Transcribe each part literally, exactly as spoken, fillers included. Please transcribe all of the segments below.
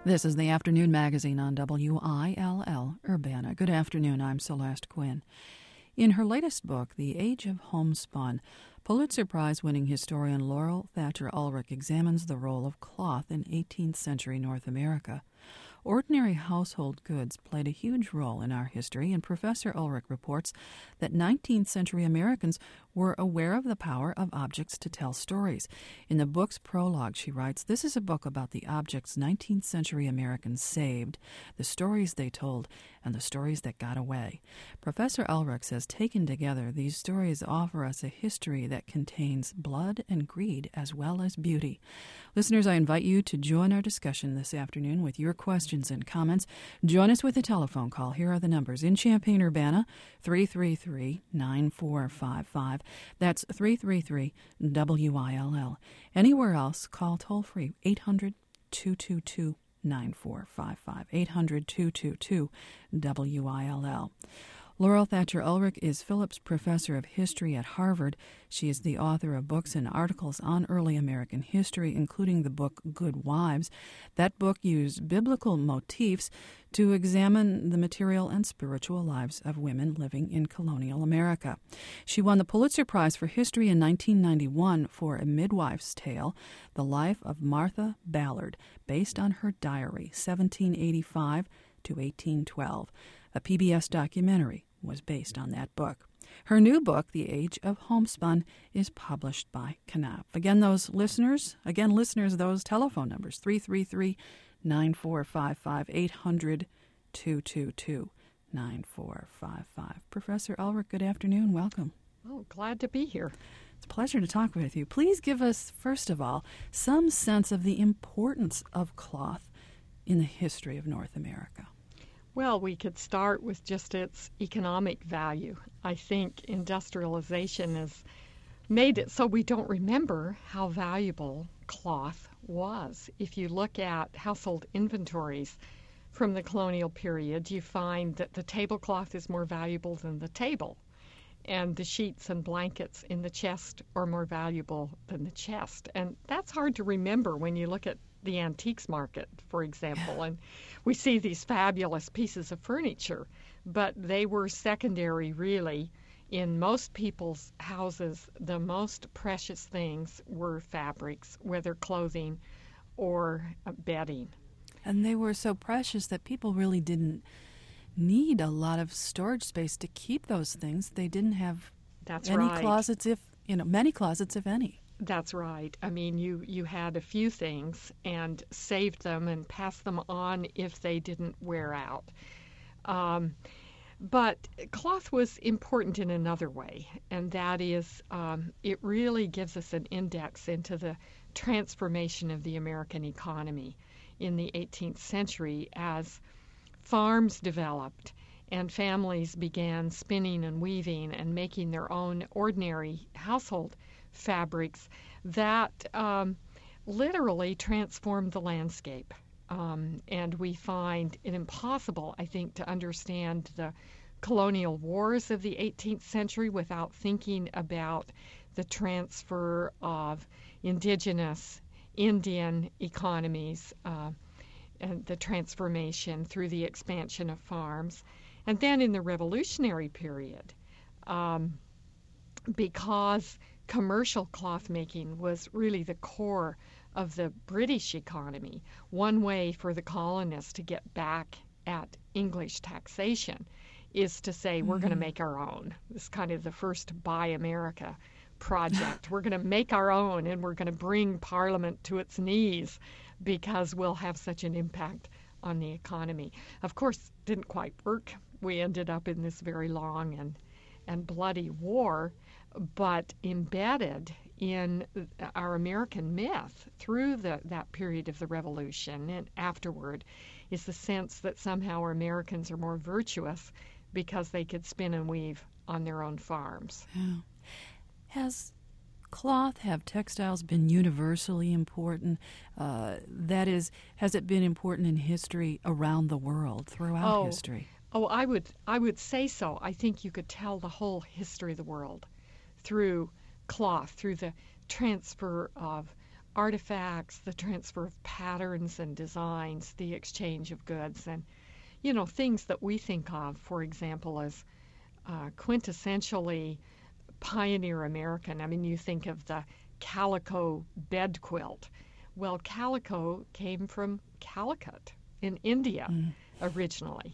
This is the Afternoon Magazine on W I L L Urbana. Good afternoon, I'm Celeste Quinn. In her latest book, The Age of Homespun, Pulitzer Prize-winning historian Laurel Thatcher Ulrich examines the role of cloth in eighteenth century North America. Ordinary household goods played a huge role in our history, and Professor Ulrich reports that nineteenth century Americans were aware of the power of objects to tell stories. In the book's prologue, she writes, "This is a book about the objects nineteenth century Americans saved, the stories they told, and the stories that got away." Professor Ulrich says, taken together, these stories offer us a history that contains blood and greed as well as beauty. Listeners, I invite you to join our discussion this afternoon with your questions and comments. Join us with a telephone call. Here are the numbers. In Champaign-Urbana, three three three, nine four five five. That's three three three W I L L. Anywhere else, call toll-free, eight hundred, two two two, nine four five five, eight hundred, two two two, W I L L. Laurel Thatcher Ulrich is Phillips Professor of History at Harvard. She is the author of books and articles on early American history, including the book Good Wives. That book used biblical motifs to examine the material and spiritual lives of women living in colonial America. She won the Pulitzer Prize for History in nineteen ninety-one for A Midwife's Tale, The Life of Martha Ballard, based on her diary, seventeen eighty-five to eighteen twelve. A P B S documentary was based on that book. Her new book, The Age of Homespun, is published by Knopf. Again, those listeners, again, listeners, those telephone numbers, three three three, nine four five five, eight hundred, two two two, nine four five five. Professor Ulrich, good afternoon. Welcome. Oh, glad to be here. It's a pleasure to talk with you. Please give us, first of all, some sense of the importance of cloth in the history of North America. Well, we could start with just its economic value. I think industrialization has made it so we don't remember how valuable cloth was. If you look at household inventories from the colonial period, you find that the tablecloth is more valuable than the table, and the sheets and blankets in the chest are more valuable than the chest. And that's hard to remember when you look at the antiques market, for example, and we see these fabulous pieces of furniture, but they were secondary, really. In most people's houses, the most precious things were fabrics, whether clothing or bedding. And they were so precious that people really didn't need a lot of storage space to keep those things. They didn't have That's any right. closets, if you know, many closets, if any. That's right. I mean, you, you had a few things and saved them and passed them on if they didn't wear out. Um, but cloth was important in another way, and that is um, it really gives us an index into the transformation of the American economy in the eighteenth century as farms developed and families began spinning and weaving and making their own ordinary household fabrics that um, literally transformed the landscape. Um, and we find it impossible, I think, to understand the colonial wars of the eighteenth century without thinking about the transfer of indigenous Indian economies uh, and the transformation through the expansion of farms. And then in the Revolutionary period, um, because commercial cloth making was really the core of the British economy, one way for the colonists to get back at English taxation is to say, mm-hmm. we're going to make our own. It's kind of the first Buy America project. We're going to make our own, and we're going to bring Parliament to its knees because we'll have such an impact on the economy. Of course, didn't quite work. We ended up in this very long and, and bloody war, but embedded in our American myth through the, that period of the Revolution and afterward is the sense that somehow our Americans are more virtuous because they could spin and weave on their own farms. Yeah. Has cloth, have textiles been universally important? Uh, that is, has it been important in history around the world, throughout oh, history? Oh, I would, I would say so. I think you could tell the whole history of the world through cloth, through the transfer of artifacts, the transfer of patterns and designs, the exchange of goods, and, you know, things that we think of, for example, as uh, quintessentially pioneer American. I mean, you think of the calico bed quilt. Well, calico came from Calicut in India mm. originally.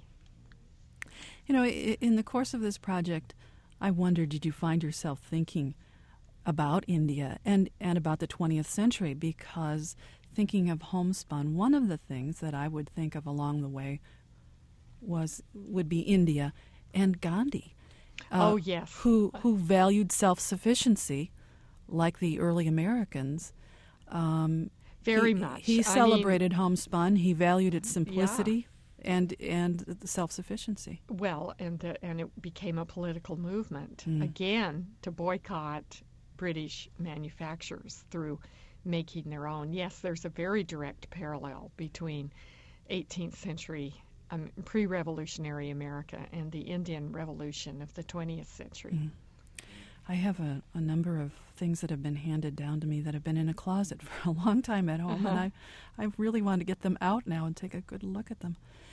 You know, in the course of this project, I wonder, did you find yourself thinking about India and, and about the twentieth century? Because thinking of homespun, one of the things that I would think of along the way was would be India and Gandhi. Uh, oh, yes. Who, who valued self-sufficiency like the early Americans. Um, Very he, much. He I celebrated mean, homespun. He valued its simplicity yeah. and and the self-sufficiency. Well, and the, and it became a political movement, mm. again, to boycott British manufacturers through making their own. Yes, there's a very direct parallel between eighteenth century um, pre-revolutionary America and the Indian Revolution of the twentieth century. Mm. I have a, a number of things that have been handed down to me that have been in a closet for a long time at home, uh-huh. and I I really want to get them out now and take a good look at them.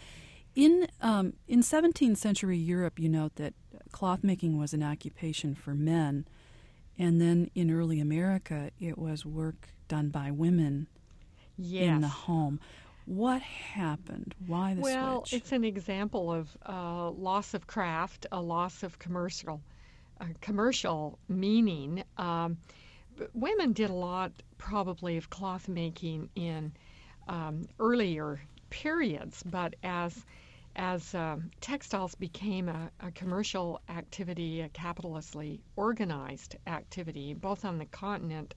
In um, in seventeenth century Europe, you note that cloth making was an occupation for men, and then in early America, it was work done by women yes. in the home. What happened? Why the well, switch? Well, it's an example of uh, loss of craft, a loss of commercial uh, commercial meaning. Um, women did a lot, probably, of cloth making in um, earlier periods, but as as um, textiles became a, a commercial activity, a capitalistly organized activity, both on the continent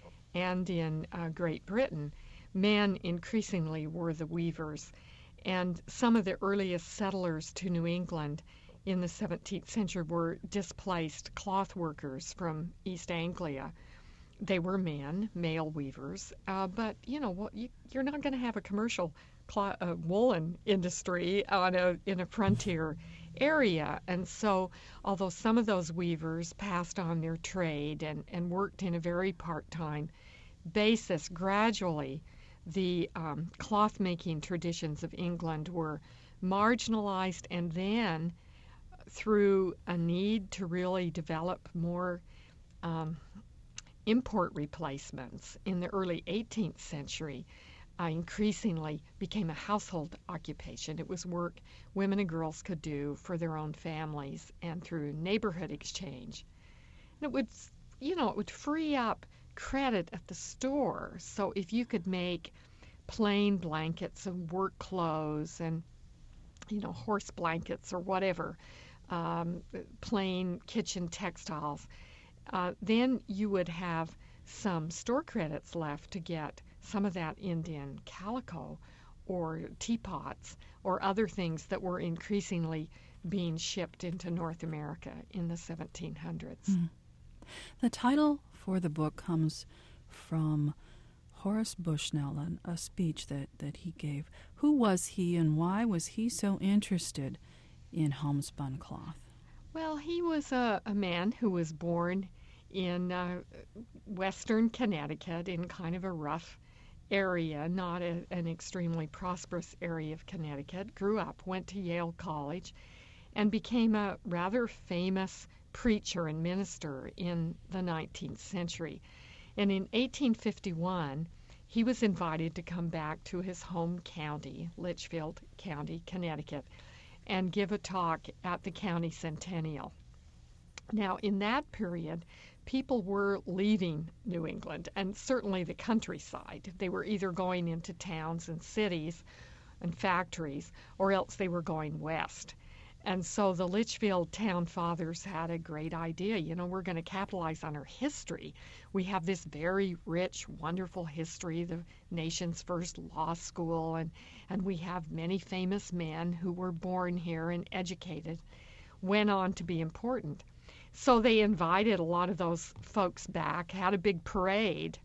and in uh, Great Britain, men increasingly were the weavers. And some of the earliest settlers to New England in the seventeenth century were displaced cloth workers from East Anglia. They were men, male weavers, uh, but you know what? You, you're not going to have a commercial cloth, uh, woolen industry on a in a frontier area, and so although some of those weavers passed on their trade and, and worked in a very part-time basis, gradually the um, cloth-making traditions of England were marginalized, and then through a need to really develop more um, import replacements in the early eighteenth century, uh, increasingly became a household occupation. It was work women and girls could do for their own families and through neighborhood exchange. And it would, you know, it would free up credit at the store. So if you could make plain blankets and work clothes and, you know, horse blankets or whatever, um, plain kitchen textiles, uh, then you would have some store credits left to get some of that Indian calico or teapots or other things that were increasingly being shipped into North America in the seventeen hundreds. Mm. The title for the book comes from Horace Bushnell, a speech that, that he gave. Who was he, and why was he so interested in homespun cloth? Well, he was a, a man who was born in uh, western Connecticut, in kind of a rough area, not a, an extremely prosperous area of Connecticut, grew up, went to Yale College, and became a rather famous preacher and minister in the nineteenth century. And in eighteen fifty-one, he was invited to come back to his home county, Litchfield County, Connecticut, and give a talk at the county centennial. Now, in that period, people were leaving New England, and certainly the countryside. They were either going into towns and cities and factories, or else they were going west. And so the Litchfield town fathers had a great idea. You know, we're going to capitalize on our history. We have this very rich, wonderful history, the nation's first law school, and, and we have many famous men who were born here and educated, went on to be important. So they invited a lot of those folks back, had a big parade,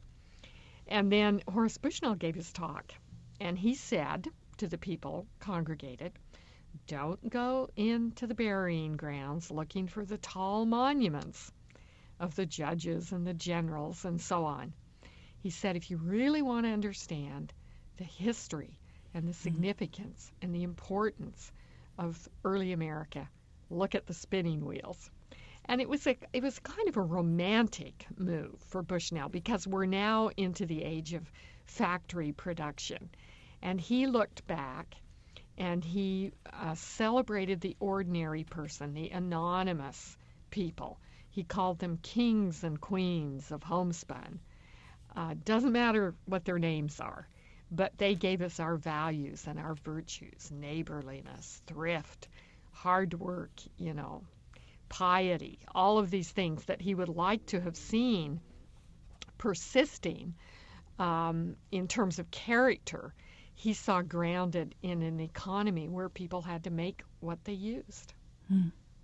and then Horace Bushnell gave his talk, and he said to the people congregated, "Don't go into the burying grounds looking for the tall monuments of the judges and the generals and so on. He said, if you really want to understand the history and the significance and the importance of early America, look at the spinning wheels. And it was a it was kind of a romantic move for Bushnell because we're now into the age of factory production. And he looked back and he uh, celebrated the ordinary person, the anonymous people. He called them kings and queens of homespun. Uh, doesn't matter what their names are, but they gave us our values and our virtues, neighborliness, thrift, hard work, you know, piety, all of these things that he would like to have seen persisting um, in terms of character. He saw grounded in an economy where people had to make what they used. Hmm.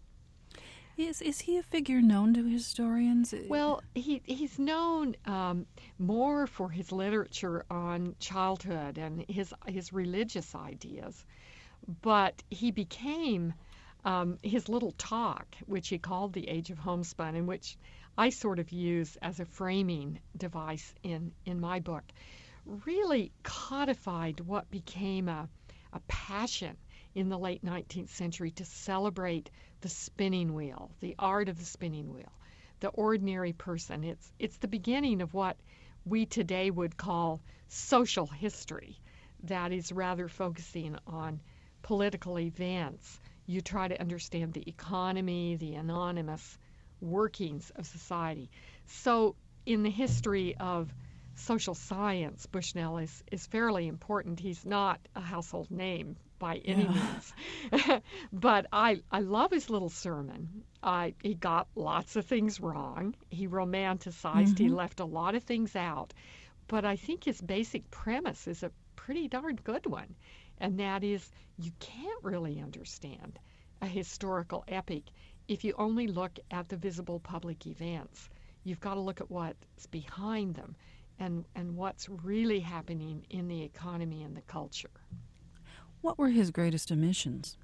Is is he a figure known to historians? Well, he he's known um, more for his literature on childhood and his his religious ideas, but he became um, his little talk, which he called The Age of Homespun, and which I sort of use as a framing device in in my book, really codified what became a a passion in the late nineteenth century to celebrate the spinning wheel, the art of the spinning wheel, the ordinary person. It's it's the beginning of what we today would call social history, that is rather focusing on political events. You try to understand the economy, the anonymous workings of society. So in the history of social science, Bushnell is, is fairly important. He's not a household name by any Yeah. means. But I, I love his little sermon. I, he got lots of things wrong. He romanticized. He Mhm. left a lot of things out. But I think his basic premise is a pretty darn good one. And that is, you can't really understand a historical epic if you only look at the visible public events. You've got to look at what's behind them and, and what's really happening in the economy and the culture. What were his greatest omissions?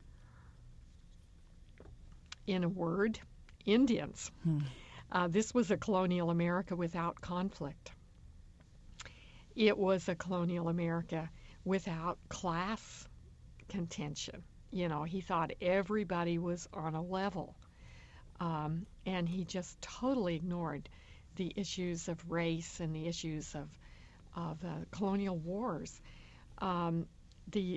In a word, Indians. Hmm. Uh, this was a colonial America without conflict. It was a colonial America without class contention. You know, he thought everybody was on a level. Um, and he just totally ignored the issues of race and the issues of, of uh, colonial wars. Um, the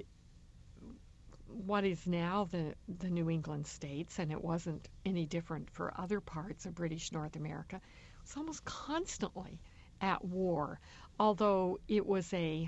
what is now the, the New England states, and it wasn't any different for other parts of British North America, was almost constantly at war, although it was a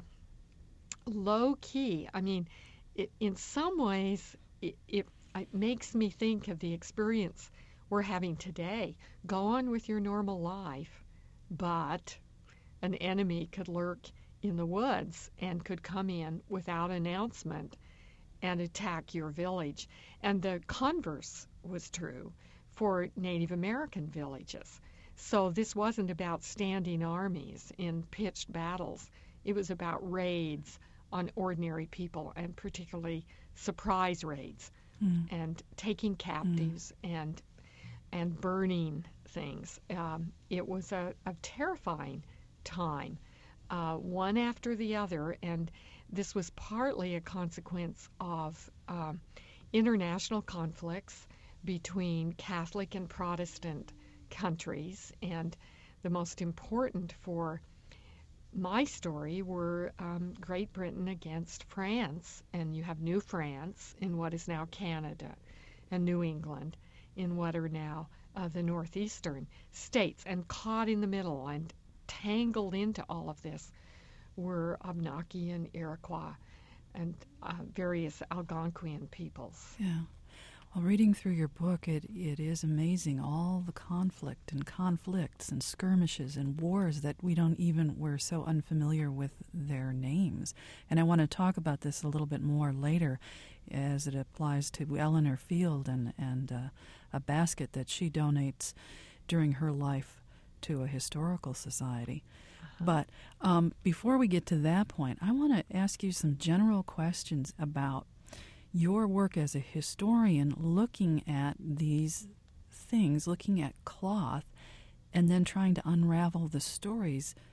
low key. I mean, it, in some ways, it, it, it makes me think of the experience we're having today. Go on with your normal life, but an enemy could lurk in the woods and could come in without announcement and attack your village. And the converse was true for Native American villages. So this wasn't about standing armies in pitched battles. It was about raids on ordinary people, and particularly surprise raids, Mm. and taking captives mm. and and burning things. Um, it was a, a terrifying time, uh, one after the other, and this was partly a consequence of um, international conflicts between Catholic and Protestant countries, and the most important for my story were um, Great Britain against France, and you have New France in what is now Canada, and New England in what are now uh, the northeastern states. And caught in the middle and tangled into all of this were Abenaki and Iroquois and uh, various Algonquian peoples. Yeah. Well, reading through your book, it, it is amazing, all the conflict and conflicts and skirmishes and wars that we don't even, we're so unfamiliar with their names. And I want to talk about this a little bit more later as it applies to Eleanor Field and, and uh, a basket that she donates during her life to a historical society. Uh-huh. But um, before we get to that point, I want to ask you some general questions about your work as a historian, looking at these things, looking at cloth, and then trying to unravel the stories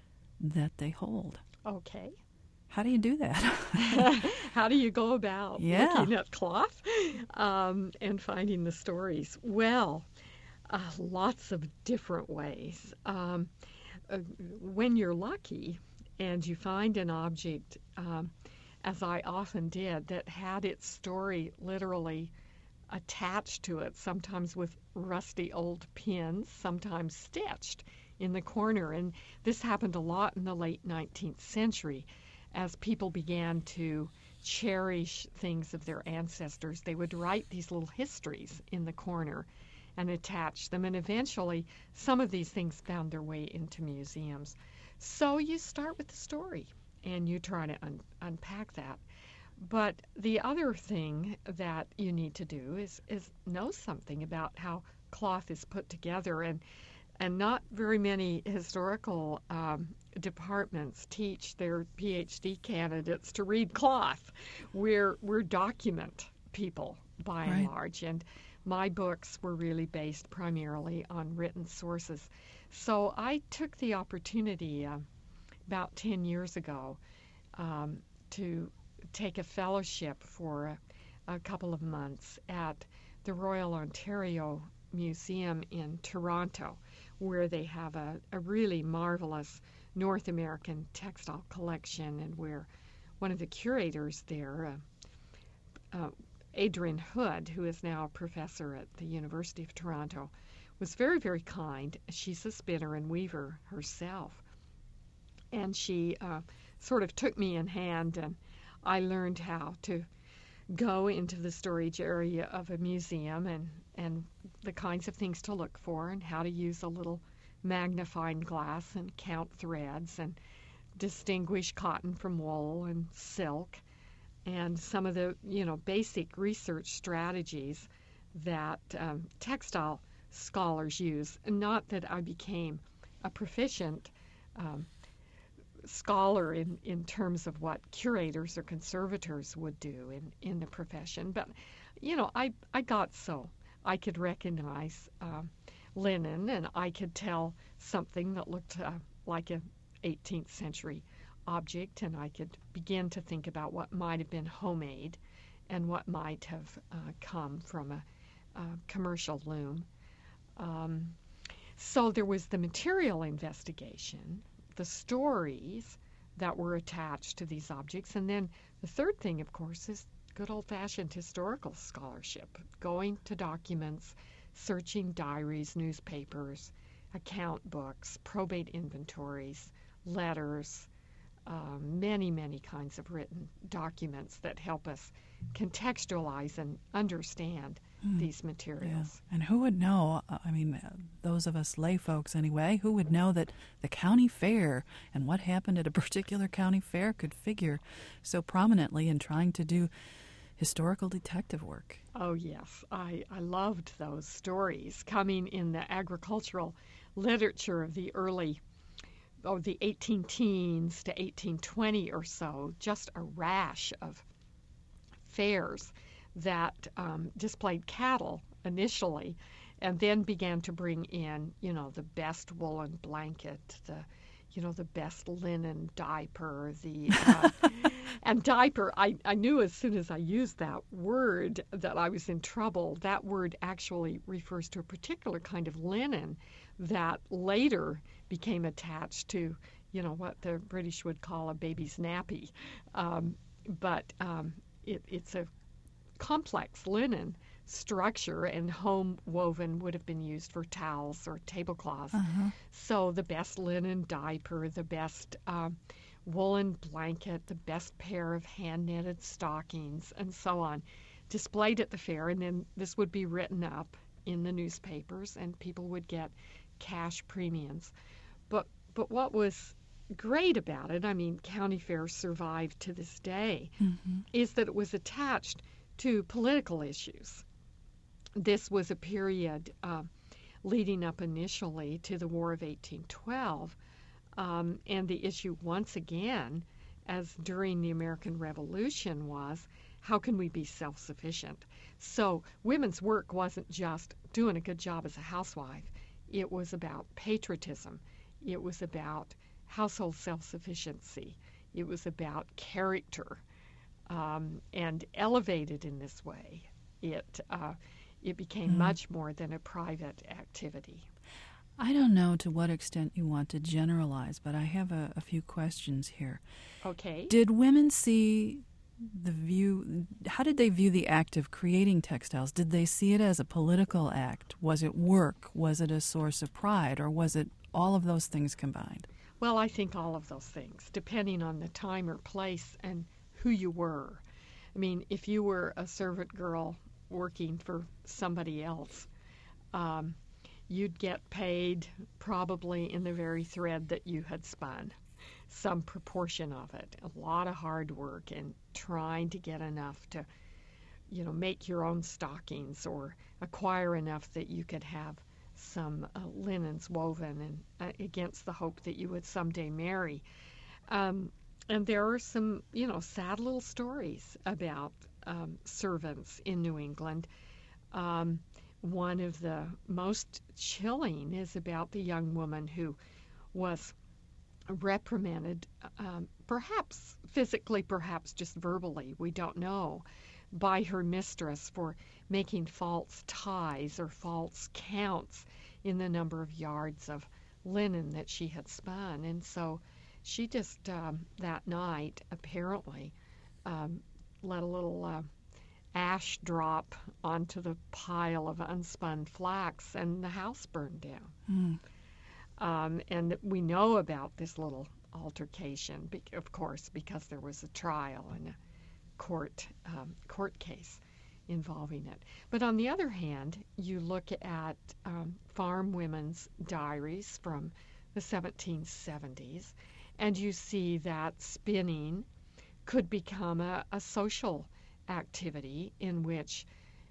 that they hold. Okay. How do you do that? How do you go about yeah. looking at cloth um, and finding the stories? Well, uh, lots of different ways. Um, uh, when you're lucky and you find an object, um, as I often did, that had its story literally attached to it, sometimes with rusty old pins, sometimes stitched in the corner. And this happened a lot in the late nineteenth century. As people began to cherish things of their ancestors, they would write these little histories in the corner and attach them. And eventually, some of these things found their way into museums. So you start with the story and you try to un- unpack that. But the other thing that you need to do is, is know something about how cloth is put together. And And not very many historical um, departments teach their PhD candidates to read cloth. We're, we're document people, by and right. large. And my books were really based primarily on written sources. So I took the opportunity uh, about ten years ago um, to take a fellowship for a, a couple of months at the Royal Ontario Museum in Toronto, where they have a, a really marvelous North American textile collection, and where one of the curators there, uh, uh, Adrienne Hood, who is now a professor at the University of Toronto, was very, very kind. She's a spinner and weaver herself. And she uh, sort of took me in hand, and I learned how to go into the storage area of a museum and, and the kinds of things to look for, and how to use a little magnifying glass and count threads and distinguish cotton from wool and silk, and some of the, you know, basic research strategies that um, textile scholars use. Not that I became a proficient um, scholar in, in terms of what curators or conservators would do in, in the profession, but, you know, I, I got so. I could recognize um, linen, and I could tell something that looked uh, like an eighteenth century object, and I could begin to think about what might have been homemade and what might have uh, come from a, a commercial loom. Um, so there was the material investigation, the stories that were attached to these objects, and then the third thing, of course, is good old-fashioned historical scholarship, going to documents, searching diaries, newspapers, account books, probate inventories, letters, uh, many, many kinds of written documents that help us contextualize and understand mm. these materials. Yeah. And who would know, I mean, those of us lay folks anyway, who would know that the county fair and what happened at a particular county fair could figure so prominently in trying to do historical detective work? Oh, yes. I, I loved those stories coming in the agricultural literature of the early, oh, the eighteen teens to eighteen twenty or so, just a rash of fairs that um, displayed cattle initially, and then began to bring in, you know, the best woolen blanket, the, you know, the best linen diaper, the uh, and diaper. I, I knew as soon as I used that word that I was in trouble. That word actually refers to a particular kind of linen that later became attached to, you know, what the British would call a baby's nappy, um, but um, it, it's a complex linen structure, and home woven would have been used for towels or tablecloths. Uh-huh. So the best linen diaper, the best um, woolen blanket, the best pair of hand-knitted stockings, and so on, displayed at the fair, and then this would be written up in the newspapers, and people would get cash premiums. But but what was great about it, I mean, county fairs survived to this day, mm-hmm. is that it was attached to political issues. This was a period uh, leading up initially to the War of eighteen twelve, um, and the issue once again, as during the American Revolution, was how can we be self-sufficient? So women's work wasn't just doing a good job as a housewife. It was about patriotism. It was about household self-sufficiency. It was about character, um, and elevated in this way, it uh, it became Mm. much more than a private activity. I don't know to what extent you want to generalize, but I have a, a few questions here. Okay. Did women see the view, how did they view the act of creating textiles? Did they see it as a political act? Was it work? Was it a source of pride? Or was it all of those things combined? Well, I think all of those things, depending on the time or place and who you were. I mean, if you were a servant girl working for somebody else, um, you'd get paid probably in the very thread that you had spun, some proportion of it. A lot of hard work and trying to get enough to, you know, make your own stockings or acquire enough that you could have some uh, linens woven, and uh, against the hope that you would someday marry. Um, and there are some, you know, sad little stories about um, servants in New England. Um, one of the most chilling is about the young woman who was reprimanded, um, perhaps physically, perhaps just verbally, we don't know, by her mistress for making false ties or false counts in the number of yards of linen that she had spun. And so she just, um, that night, apparently, um, let a little uh, ash drop onto the pile of unspun flax, and the house burned down. Mm. Um, and we know about this little altercation, of course, because there was a trial and a court um, court case involving it. But on the other hand, you look at um, farm women's diaries from the seventeen seventies, and you see that spinning could become a, a social activity in which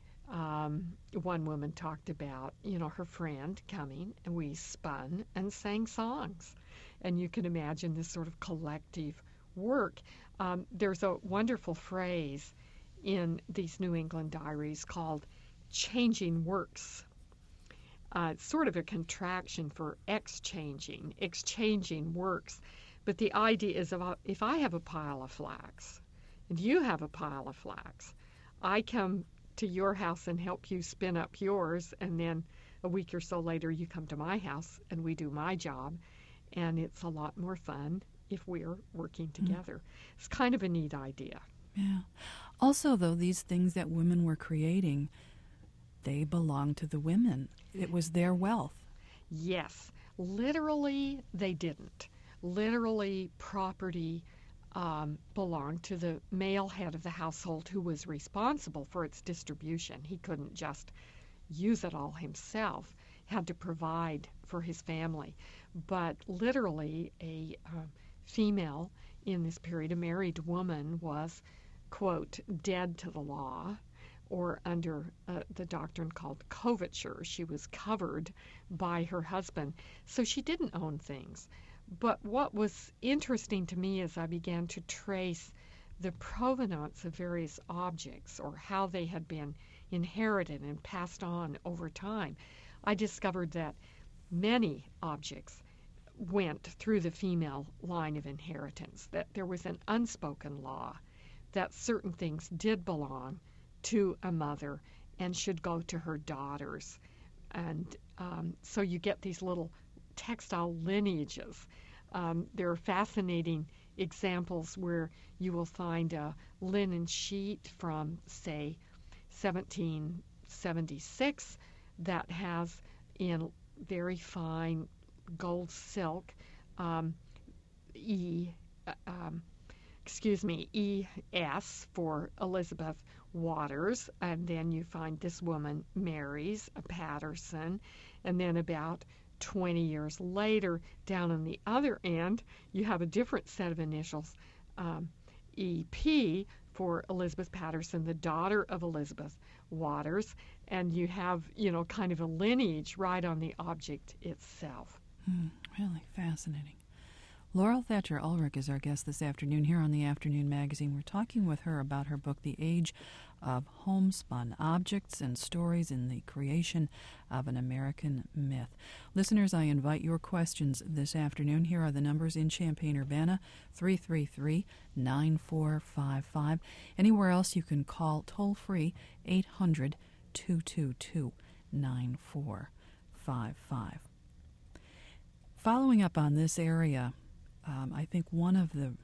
um, one woman talked about, you know, her friend coming, and we spun and sang songs. And you can imagine this sort of collective work. Um, there's a wonderful phrase in these New England diaries called changing works. Uh, it's sort of a contraction for exchanging, exchanging works. But the idea is, about if I have a pile of flax and you have a pile of flax, I come to your house and help you spin up yours, and then a week or so later you come to my house and we do my job, and it's a lot more fun if we're working together. Mm. It's kind of a neat idea. Yeah. Also, though, these things that women were creating, they belonged to the women. It was their wealth. Yes. Literally, they didn't. Literally, property um, belonged to the male head of the household, who was responsible for its distribution. He couldn't just use it all himself, had to provide for his family. But literally, a uh, female in this period, a married woman, was, quote, dead to the law, or under uh, the doctrine called coverture. She was covered by her husband, so she didn't own things. But what was interesting to me as I began to trace the provenance of various objects, or how they had been inherited and passed on over time, I discovered that many objects went through the female line of inheritance, that there was an unspoken law that certain things did belong to a mother and should go to her daughters. And um, so you get these little textile lineages. Um, there are fascinating examples where you will find a linen sheet from, say, seventeen seventy-six that has in very fine gold silk um, E, um, excuse me, E S for Elizabeth Waters, and then you find this woman marries a Patterson, and then about twenty years later, down on the other end, you have a different set of initials, um, E P for Elizabeth Patterson, the daughter of Elizabeth Waters, and you have, you know, kind of a lineage right on the object itself. Mm, really fascinating. Laurel Thatcher Ulrich is our guest this afternoon here on the Afternoon Magazine. We're talking with her about her book, The Age of Homespun, Objects and Stories in the Creation of an American Myth. Listeners, I invite your questions this afternoon. Here are the numbers in Champaign-Urbana, three three three, nine four five five. Anywhere else you can call toll-free, eight hundred, two two two, nine four five five. Following up on this area, um, I think one of the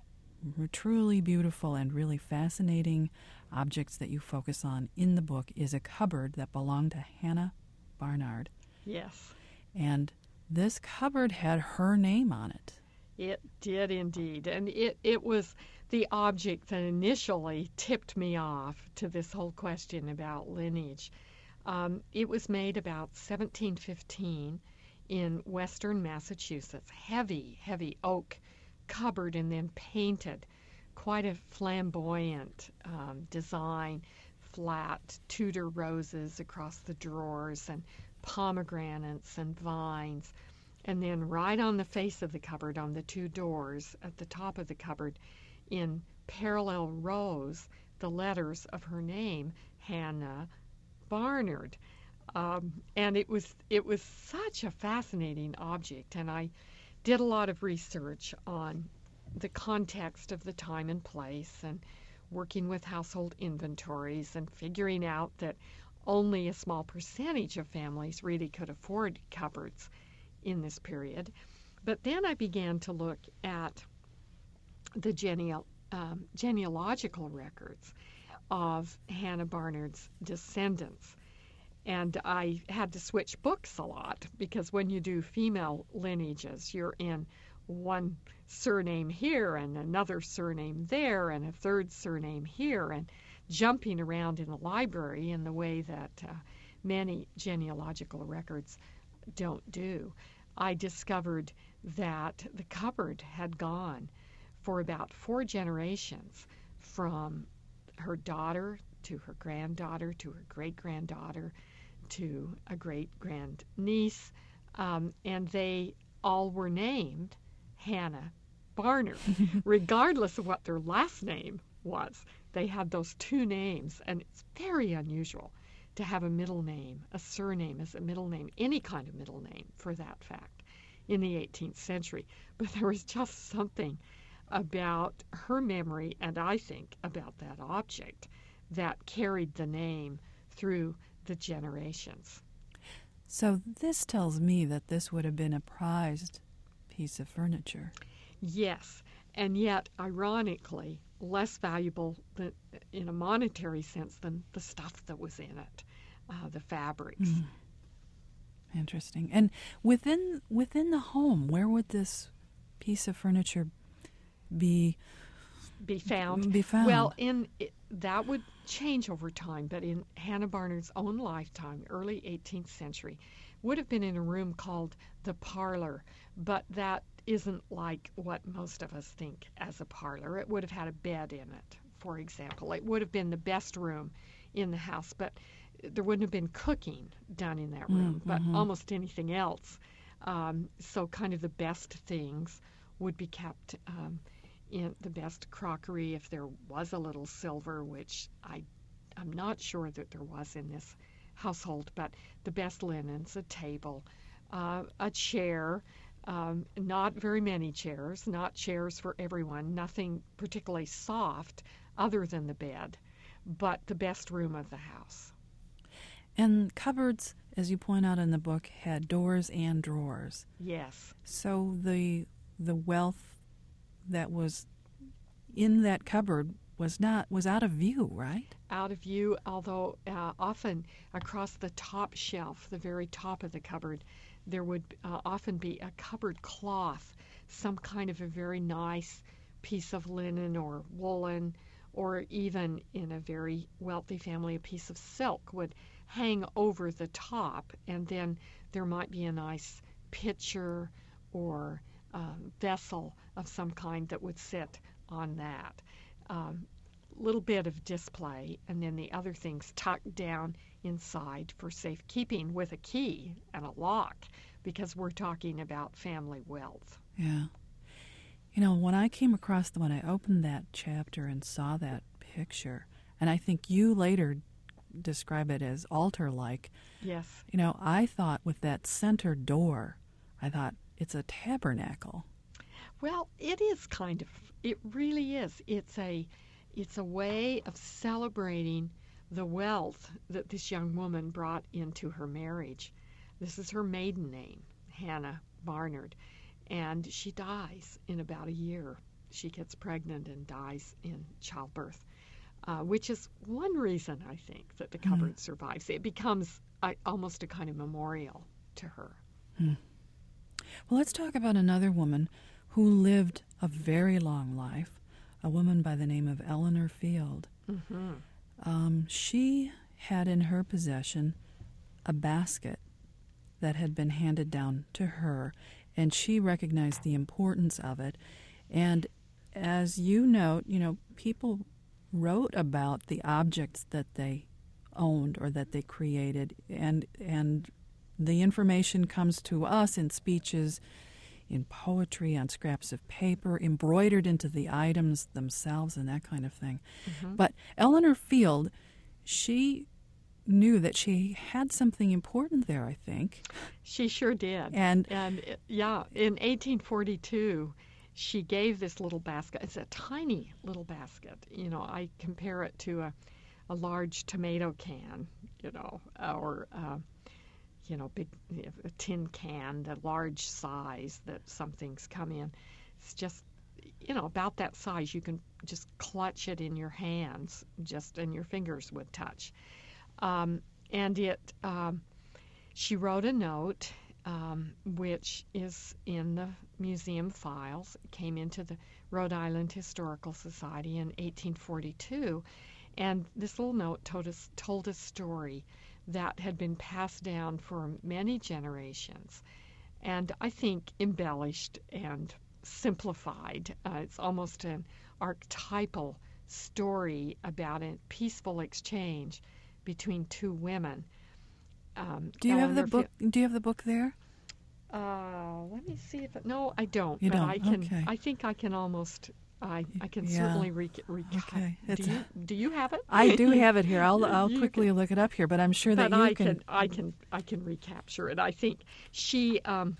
truly beautiful and really fascinating objects that you focus on in the book is a cupboard that belonged to Hannah Barnard. Yes. And this cupboard had her name on it. It did indeed. And it, it was the object that initially tipped me off to this whole question about lineage. Um, it was made about seventeen fifteen in western Massachusetts. Heavy, heavy oak cupboard and then painted. Quite a flamboyant um, design, flat Tudor roses across the drawers and pomegranates and vines. And then right on the face of the cupboard, on the two doors at the top of the cupboard, in parallel rows, the letters of her name, Hannah Barnard. Um, and it was it was such a fascinating object, and I did a lot of research on the context of the time and place and working with household inventories and figuring out that only a small percentage of families really could afford cupboards in this period. But then I began to look at the genea- um, genealogical records of Hannah Barnard's descendants. And I had to switch books a lot because when you do female lineages, you're in one surname here and another surname there and a third surname here and jumping around in the library in the way that uh, many genealogical records don't do. I discovered that the cupboard had gone for about four generations, from her daughter to her granddaughter to her great-granddaughter to a great-grand-niece, um, and they all were named Hannah Barnard, regardless of what their last name was. They had those two names, and it's very unusual to have a middle name, a surname as a middle name, any kind of middle name for that fact, in the eighteenth century. But there was just something about her memory, and I think about that object, that carried the name through the generations. So this tells me that this would have been a prized piece of furniture. Yes, and yet, ironically, less valuable than, in a monetary sense than the stuff that was in it, uh, the fabrics. Mm. Interesting. And within within the home, where would this piece of furniture be be found? Be found. Well, in it, that would change over time, but in Hannah Barnard's own lifetime, early eighteenth century, would have been in a room called the parlor, but that isn't like what most of us think as a parlor. It would have had a bed in it, for example. It would have been the best room in the house, but there wouldn't have been cooking done in that room, mm-hmm. but almost anything else. Um, so kind of the best things would be kept um, in the best crockery, if there was a little silver, which I, I'm not sure that there was in this household, but the best linens, a table, uh, a chair, um, not very many chairs, not chairs for everyone, nothing particularly soft other than the bed, but the best room of the house. And cupboards, as you point out in the book, had doors and drawers. Yes. So the the wealth that was in that cupboard was not was out of view, right? Out of view, although uh, often across the top shelf, the very top of the cupboard, there would uh, often be a cupboard cloth, some kind of a very nice piece of linen or woolen, or even in a very wealthy family, a piece of silk would hang over the top, and then there might be a nice pitcher or um, vessel of some kind that would sit on that. Um, little bit of display, and then the other things tucked down inside for safekeeping with a key and a lock, because we're talking about family wealth. Yeah. You know, when I came across, the, when I opened that chapter and saw that picture, and I think you later describe it as altar-like. Yes. You know, I thought with that center door, I thought it's a tabernacle. Well, it is kind of. It really is. It's a, it's a way of celebrating the wealth that this young woman brought into her marriage. This is her maiden name, Hannah Barnard, and she dies in about a year. She gets pregnant and dies in childbirth, uh, which is one reason, I think, that the cupboard mm. survives. It becomes a, almost a kind of memorial to her. Mm. Well, let's talk about another woman who lived a very long life, a woman by the name of Eleanor Field. Mm-hmm. Um, she had in her possession a basket that had been handed down to her, and she recognized the importance of it. And as you note, you know, people wrote about the objects that they owned or that they created, and and the information comes to us in speeches, in poetry, on scraps of paper, embroidered into the items themselves and that kind of thing. Mm-hmm. But Eleanor Field, she knew that she had something important there, I think. She sure did. And, and yeah, in eighteen forty-two, she gave this little basket. It's a tiny little basket. You know, I compare it to a, a large tomato can, you know, or... Uh, you know, big a tin can, the large size that some things come in. It's just, you know, about that size. You can just clutch it in your hands, just and your fingers would touch. Um, and it, um, she wrote a note, um, which is in the museum files. It came into the Rhode Island Historical Society in eighteen forty-two, and this little note told us told a story that had been passed down for many generations, and I think embellished and simplified. Uh, it's almost an archetypal story about a peaceful exchange between two women. Um, do you Eleanor have the book? Fi- do you have the book there? Uh, let me see if it, no, I don't. You but don't. I can. Okay. I think I can almost. I, I can Yeah. certainly re- recap. Okay. Do you, do you have it? I do have it here. I'll I'll You quickly can- look it up here, but I'm sure that but you I can. can, I can, I can recapture it. I think she, um,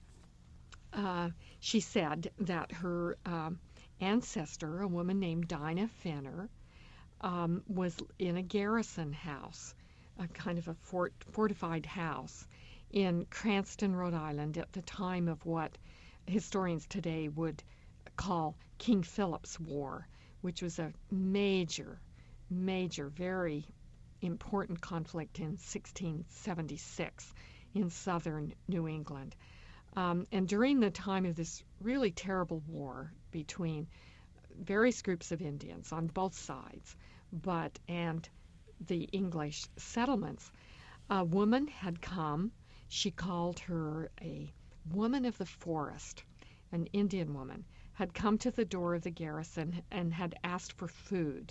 uh, she said that her um, ancestor, a woman named Dinah Fenner, um, was in a garrison house, a kind of a fort, fortified house in Cranston, Rhode Island, at the time of what historians today would call King Philip's War, which was a major, major, very important conflict in sixteen seventy-six in southern New England. Um, and during the time of this really terrible war between various groups of Indians on both sides, but and the English settlements, a woman had come. She called her a woman of the forest, an Indian woman, had come to the door of the garrison and had asked for food.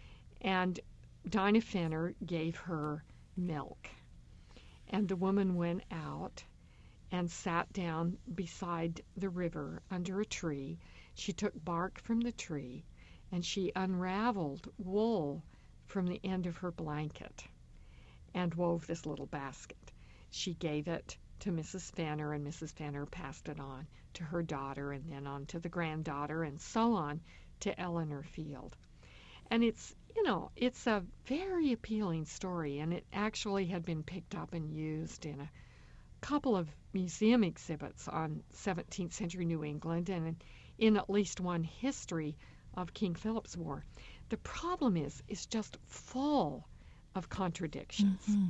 And Dinah Fenner gave her milk. And the woman went out and sat down beside the river under a tree. She took bark from the tree and she unraveled wool from the end of her blanket and wove this little basket. She gave it to Missus Fenner, and Missus Fenner passed it on to her daughter, and then on to the granddaughter, and so on to Eleanor Field. And it's, you know, it's a very appealing story, and it actually had been picked up and used in a couple of museum exhibits on seventeenth century New England and in at least one history of King Philip's War. The problem is, it's just full of contradictions. Mm-hmm.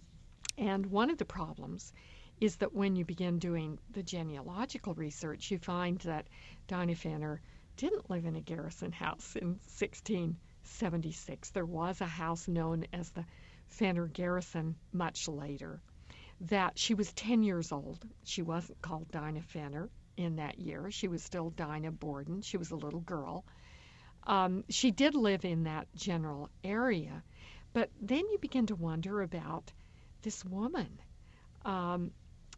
And one of the problems is that when you begin doing the genealogical research, you find that Dinah Fenner didn't live in a garrison house in sixteen seventy-six. There was a house known as the Fenner Garrison much later. That she was ten years old. She wasn't called Dinah Fenner in that year. She was still Dinah Borden. She was a little girl. Um, she did live in that general area. But then you begin to wonder about this woman. Um,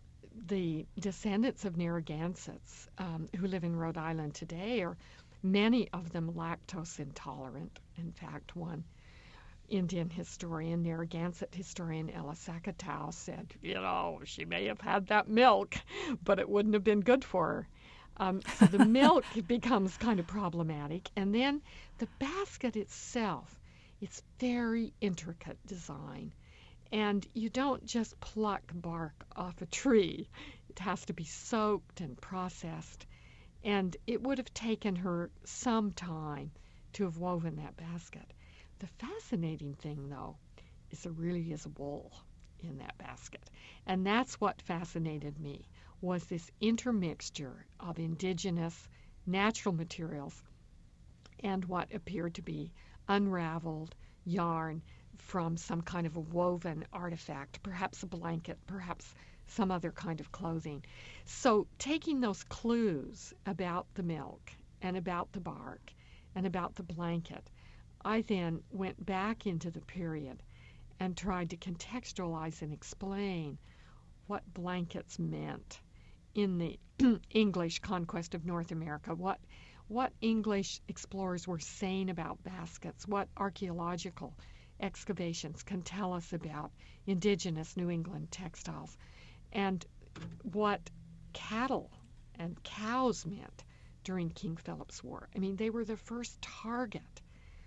the descendants of Narragansetts um, who live in Rhode Island today are many of them lactose intolerant. In fact, one Indian historian, Narragansett historian Ella Sakatow said, you know, she may have had that milk, but it wouldn't have been good for her. Um, so the milk becomes kind of problematic. And then the basket itself, it's very intricate design. And you don't just pluck bark off a tree. It has to be soaked and processed. And it would have taken her some time to have woven that basket. The fascinating thing, though, is there really is wool in that basket. And that's what fascinated me, was this intermixture of indigenous natural materials and what appeared to be unraveled yarn from some kind of a woven artifact, perhaps a blanket, perhaps some other kind of clothing. So taking those clues about the milk and about the bark and about the blanket, I then went back into the period and tried to contextualize and explain what blankets meant in the English conquest of North America, what what English explorers were saying about baskets, what archaeological excavations can tell us about indigenous New England textiles, and what cattle and cows meant during King Philip's War. I mean, they were the first target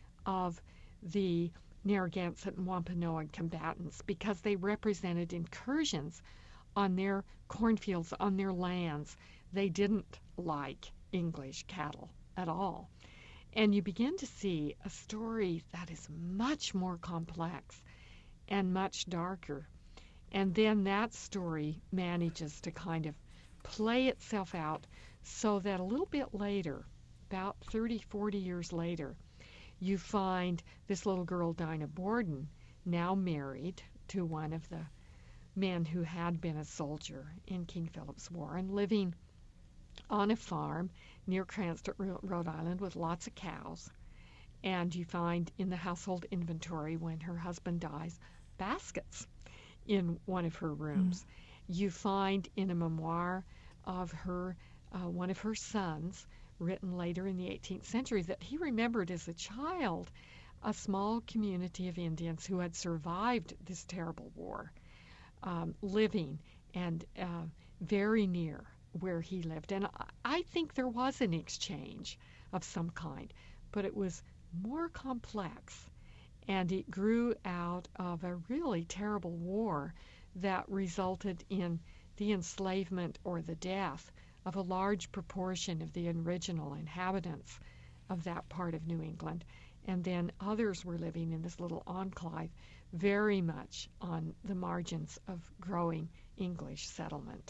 of the Narragansett and Wampanoag combatants because they represented incursions on their cornfields, on their lands. They didn't like English cattle at all. And you begin to see a story that is much more complex and much darker. And then that story manages to kind of play itself out so that a little bit later, about thirty, forty years later, you find this little girl, Dinah Borden, now married to one of the men who had been a soldier in King Philip's War and living on a farm near Cranston, Rhode Island, with lots of cows. And you find in the household inventory, when her husband dies, baskets in one of her rooms. Mm. You find in a memoir of her, uh, one of her sons, written later in the eighteenth century, that he remembered as a child a small community of Indians who had survived this terrible war, um, living and uh, very near where he lived. And I think there was an exchange of some kind, but it was more complex, and it grew out of a really terrible war that resulted in the enslavement or the death of a large proportion of the original inhabitants of that part of New England. And then others were living in this little enclave very much on the margins of growing English settlement.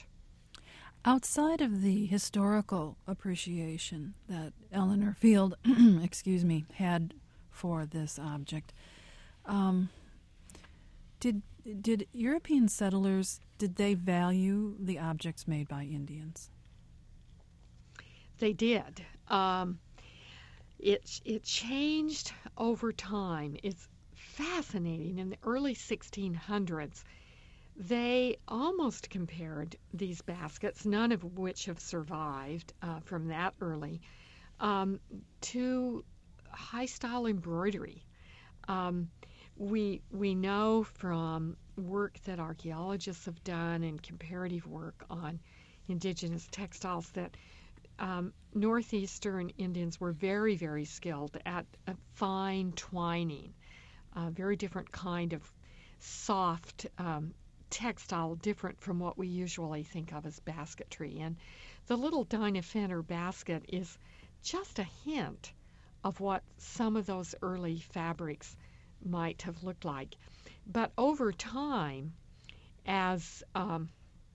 Outside of the historical appreciation that Eleanor Field, excuse me, had for this object, um, did did European settlers, did they value the objects made by Indians? They did. Um, it it changed over time. It's fascinating. In the early sixteen hundreds, they almost compared these baskets, none of which have survived uh, from that early, um, to high-style embroidery. Um, we we know from work that archaeologists have done and comparative work on indigenous textiles that um, northeastern Indians were very, very skilled at, at fine twining, a very different kind of soft um, textile, different from what we usually think of as basketry. And the little Dinah Fenner basket is just a hint of what some of those early fabrics might have looked like. But over time, as um,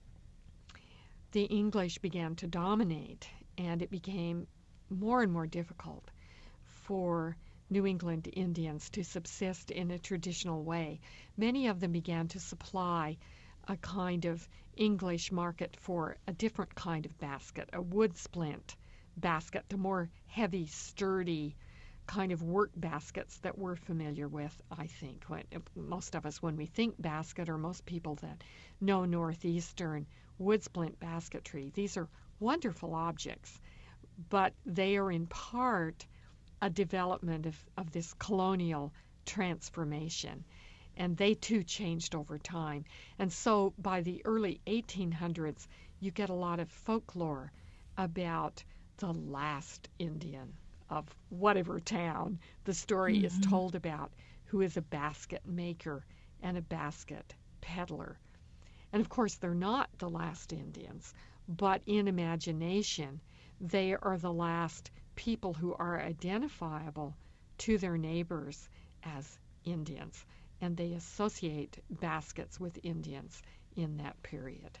the English began to dominate and it became more and more difficult for New England Indians to subsist in a traditional way, many of them began to supply a kind of English market for a different kind of basket, a wood splint basket, the more heavy, sturdy kind of work baskets that we're familiar with, I think. When, most of us, when we think basket, or most people that know northeastern wood splint basketry, these are wonderful objects, but they are in part a development of, of this colonial transformation. And they too changed over time. And so by the early eighteen hundreds, you get a lot of folklore about the last Indian of whatever town the story mm-hmm. is told about, who is a basket maker and a basket peddler. And of course, they're not the last Indians, but in imagination, they are the last people who are identifiable to their neighbors as Indians. And they associate baskets with Indians in that period.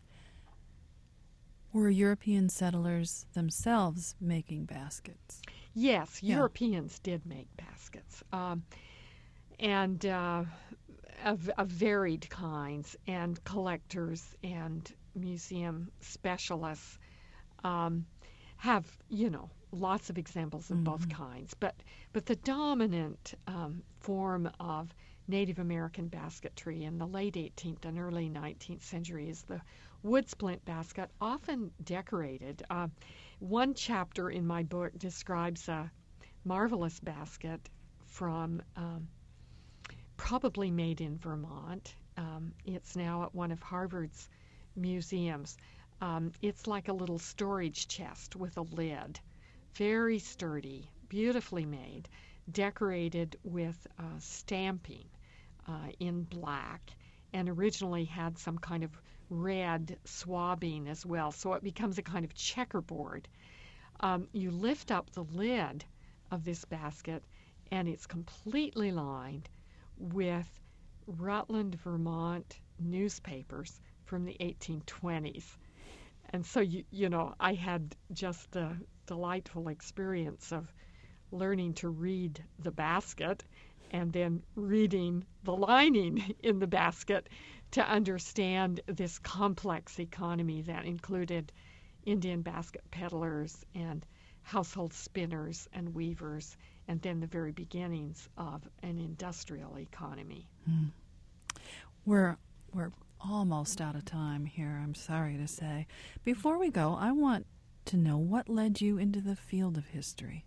Were European settlers themselves making baskets? Yes, yeah. Europeans did make baskets, um, and uh, of, of varied kinds, and collectors and museum specialists um, have, you know, lots of examples of mm-hmm. both kinds. But, but the dominant um, form of Native American basketry in the late eighteenth and early nineteenth century is the wood splint basket, often decorated. Uh, one chapter in my book describes a marvelous basket from um, probably made in Vermont. Um, it's now at one of Harvard's museums. Um, it's like a little storage chest with a lid, very sturdy, beautifully made, decorated with uh, stamping uh, in black, and originally had some kind of red swabbing as well, so it becomes a kind of checkerboard. Um, you lift up the lid of this basket, and it's completely lined with Rutland, Vermont newspapers from the eighteen twenties. And so, you, you know, I had just the delightful experience of learning to read the basket and then reading the lining in the basket to understand this complex economy that included Indian basket peddlers and household spinners and weavers, and then the very beginnings of an industrial economy. Mm. We're we're almost out of time here, I'm sorry to say. Before we go, I want to know what led you into the field of history.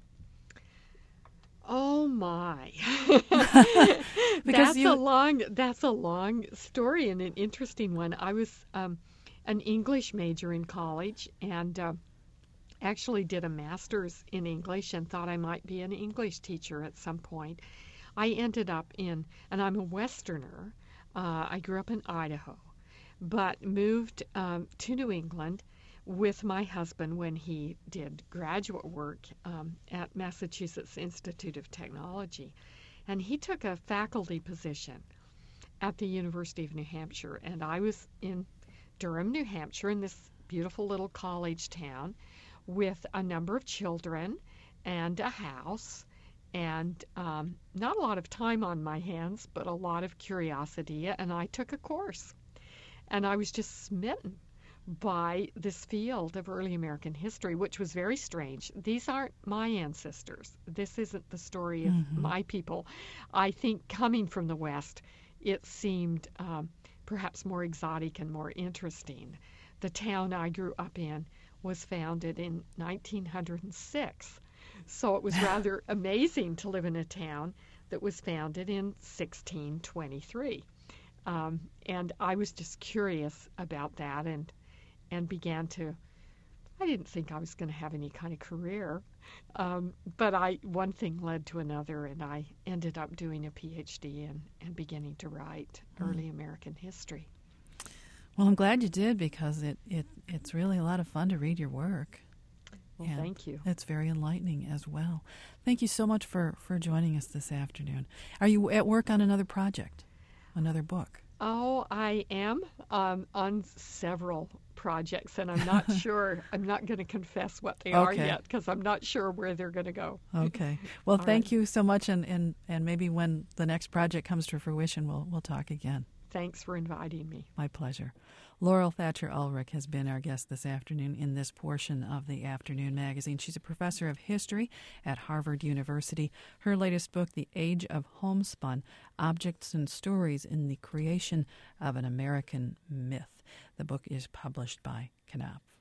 Oh my! because that's you... a long that's a long story and an interesting one. I was um, an English major in college and uh, actually did a master's in English and thought I might be an English teacher at some point. I ended up in, and I'm a Westerner. Uh, I grew up in Idaho, but moved um, to New England with my husband when he did graduate work um, at Massachusetts Institute of Technology. And he took a faculty position at the University of New Hampshire. And I was in Durham, New Hampshire, in this beautiful little college town with a number of children and a house and um, not a lot of time on my hands, but a lot of curiosity. And I took a course. And I was just smitten by this field of early American history, which was very strange. These aren't my ancestors. This isn't the story of mm-hmm. my people. I think coming from the West, it seemed um, perhaps more exotic and more interesting. The town I grew up in was founded in nineteen oh six, so it was rather amazing to live in a town that was founded in sixteen twenty-three. Um, and I was just curious about that and and began to, I didn't think I was going to have any kind of career, um, but I one thing led to another, and I ended up doing a P H D and, and beginning to write mm. early American history. Well, I'm glad you did, because it, it it's really a lot of fun to read your work. Well, and thank you. It's very enlightening as well. Thank you so much for, for joining us this afternoon. Are you at work on another project, another book? Oh, I am um, on several projects, and I'm not sure, I'm not going to confess what they okay. are yet, because I'm not sure where they're going to go. Okay. Well, thank right. you so much, and, and, and maybe when the next project comes to fruition, we'll we'll talk again. Thanks for inviting me. My pleasure. Laurel Thatcher Ulrich has been our guest this afternoon in this portion of the Afternoon Magazine. She's a professor of history at Harvard University. Her latest book, The Age of Homespun, Objects and Stories in the Creation of an American Myth. The book is published by Knopf.